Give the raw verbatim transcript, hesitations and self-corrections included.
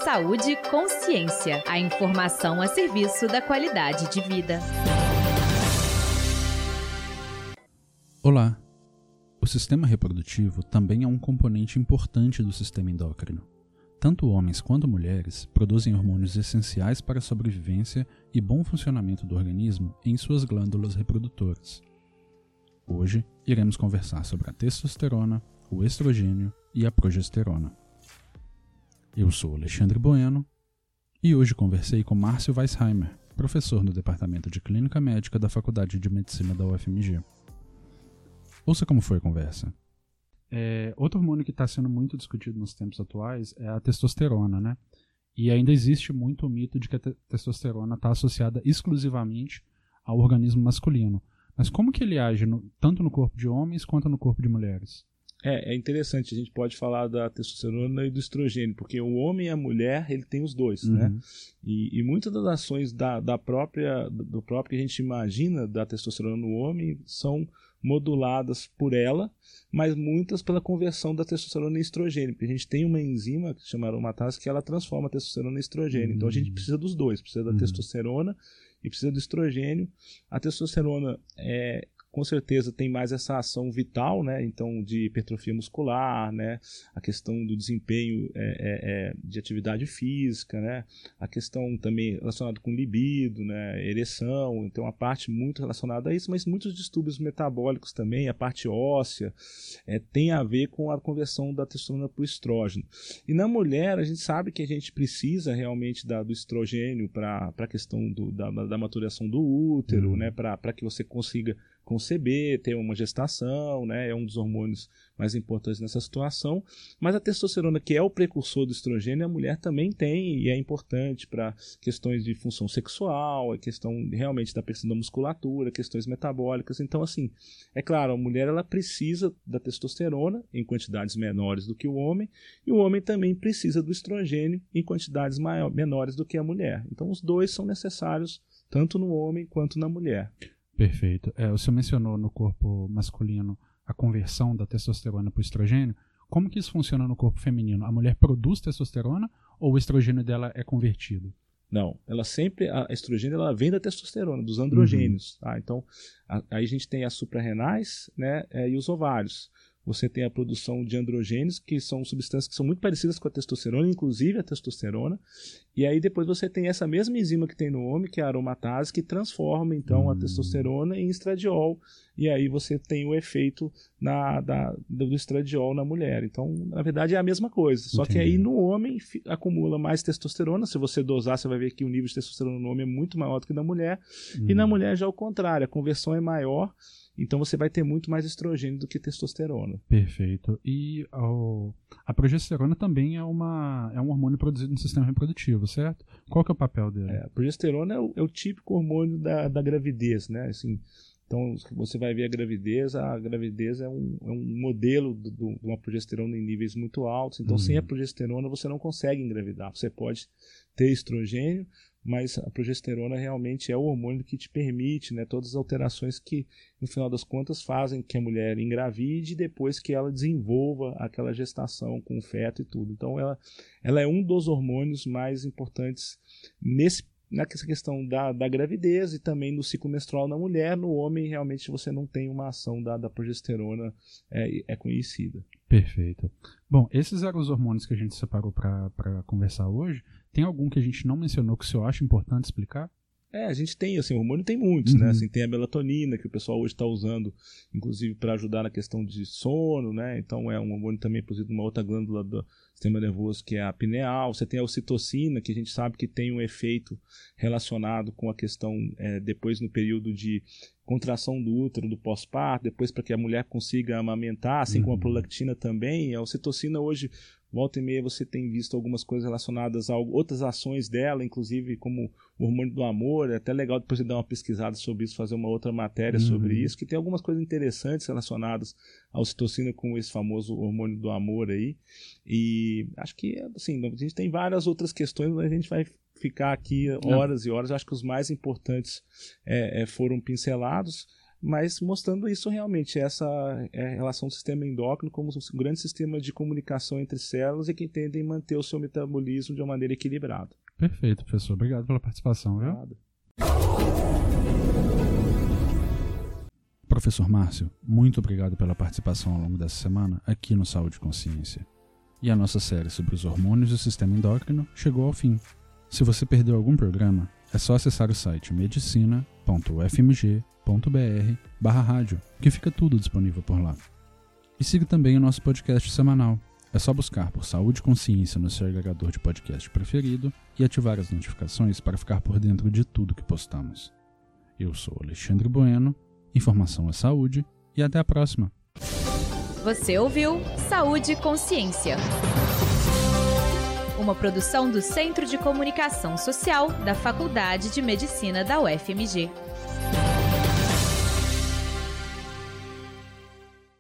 Saúde e consciência. A informação a serviço da qualidade de vida. Olá! O sistema reprodutivo também é um componente importante do sistema endócrino. Tanto homens quanto mulheres produzem hormônios essenciais para a sobrevivência e bom funcionamento do organismo em suas glândulas reprodutoras. Hoje, iremos conversar sobre a testosterona, o estrogênio e a progesterona. Eu sou Alexandre Bueno e hoje conversei com Márcio Weisheimer, professor no Departamento de Clínica Médica da Faculdade de Medicina da U F M G. Ouça como foi a conversa. É, outro hormônio que está sendo muito discutido nos tempos atuais é a testosterona, né? E ainda existe muito o mito de que a te- testosterona está associada exclusivamente ao organismo masculino. Mas como que ele age no, tanto no corpo de homens quanto no corpo de mulheres? É, é interessante, a gente pode falar da testosterona e do estrogênio, porque o homem e a mulher, ele tem os dois, Uhum. né? E, e muitas das ações da, da própria, do próprio que a gente imagina da testosterona no homem são moduladas por ela, mas muitas pela conversão da testosterona em estrogênio, porque a gente tem uma enzima que se chama aromatase que ela transforma a testosterona em estrogênio. Uhum. Então a gente precisa dos dois, precisa da Uhum. testosterona e precisa do estrogênio. A testosterona é com certeza tem mais essa ação vital, né? Então, de hipertrofia muscular, né? A questão do desempenho é, é, é, de atividade física, né? A questão também relacionada com libido, né? Ereção, então a parte muito relacionada a isso, mas muitos distúrbios metabólicos também, a parte óssea, é, tem a ver com a conversão da testosterona para o estrógeno. E na mulher, a gente sabe que a gente precisa realmente da, do estrogênio para a questão do, da, da maturação do útero, Uhum. né? Para que você consiga conceber, ter uma gestação, né? É um dos hormônios mais importantes nessa situação, mas a testosterona, que é o precursor do estrogênio, a mulher também tem e é importante para questões de função sexual, a questão realmente da pressão da musculatura, questões metabólicas. Então, assim, é claro, a mulher ela precisa da testosterona em quantidades menores do que o homem, e o homem também precisa do estrogênio em quantidades maior, menores do que a mulher. Então, os dois são necessários tanto no homem quanto na mulher. Perfeito. É, o senhor mencionou no corpo masculino a conversão da testosterona para o estrogênio. Como que isso funciona no corpo feminino? A mulher produz testosterona ou o estrogênio dela é convertido? Não, ela sempre, a estrogênio ela vem da testosterona, dos androgênios. Uhum. Tá? Então, a, aí a gente tem as suprarrenais, né, é, e os ovários. Você tem a produção de androgênios, que são substâncias que são muito parecidas com a testosterona, inclusive a testosterona. E aí depois você tem essa mesma enzima que tem no homem, que é a aromatase, que transforma então hum. a testosterona em estradiol. E aí você tem o efeito na, da, do estradiol na mulher. Então, na verdade, é a mesma coisa. Só Entendi. Que aí no homem acumula mais testosterona. Se você dosar, você vai ver que o nível de testosterona no homem é muito maior do que na mulher. Hum. E na mulher já é o contrário, a conversão é maior. Então você vai ter muito mais estrogênio do que testosterona. Perfeito. E o, a progesterona também é, uma, é um hormônio produzido no sistema reprodutivo, certo? Qual que é o papel dele? É, a progesterona é o, é o típico hormônio da, da gravidez, né? Assim, então você vai ver a gravidez, a gravidez é um, é um modelo de uma progesterona em níveis muito altos. Então, uhum. sem a progesterona você não consegue engravidar. Você pode ter estrogênio, mas a progesterona realmente é o hormônio que te permite, né, todas as alterações que, no final das contas, fazem que a mulher engravide e depois que ela desenvolva aquela gestação com o feto e tudo. Então, ela, ela é um dos hormônios mais importantes nesse, nessa questão da, da gravidez e também no ciclo menstrual na mulher. No homem, realmente, você não tem uma ação da, da progesterona é, é conhecida. Perfeito. Bom, esses eram os hormônios que a gente separou para conversar hoje. Tem algum que a gente não mencionou que o senhor acha importante explicar? É, a gente tem, assim, o hormônio tem muitos, uhum. né? Assim, tem a melatonina, que o pessoal hoje está usando, inclusive, para ajudar na questão de sono, né? Então, é um hormônio também produzido numa outra glândula do sistema nervoso, que é a pineal. Você tem a ocitocina, que a gente sabe que tem um efeito relacionado com a questão, é, depois no período de contração do útero, do pós-parto, depois para que a mulher consiga amamentar, assim uhum. como a prolactina também. A ocitocina hoje, volta e meia, você tem visto algumas coisas relacionadas a outras ações dela, inclusive como o hormônio do amor. É até legal depois de dar uma pesquisada sobre isso, fazer uma outra matéria uhum. sobre isso, que tem algumas coisas interessantes relacionadas à ocitocina com esse famoso hormônio do amor aí. E acho que, assim, a gente tem várias outras questões, mas a gente vai ficar aqui horas Não. e horas. Acho que os mais importantes é, é, foram pincelados. mas mostrando isso realmente, essa é, relação do sistema endócrino como um grande sistema de comunicação entre células e que tendem a manter o seu metabolismo de uma maneira equilibrada. Perfeito, professor. Obrigado pela participação. Viu? Nada. Professor Márcio, muito obrigado pela participação ao longo dessa semana aqui no Saúde e Consciência. E a nossa série sobre os hormônios e o sistema endócrino chegou ao fim. Se você perdeu algum programa, é só acessar o site medicina ponto u f m g ponto b r barra rádio, que fica tudo disponível por lá. E siga também o nosso podcast semanal. É só buscar por Saúde e Consciência no seu agregador de podcast preferido e ativar as notificações para ficar por dentro de tudo que postamos. Eu sou Alexandre Bueno, informação é saúde, e até a próxima. Você ouviu Saúde e Consciência, uma produção do Centro de Comunicação Social da Faculdade de Medicina da U F M G.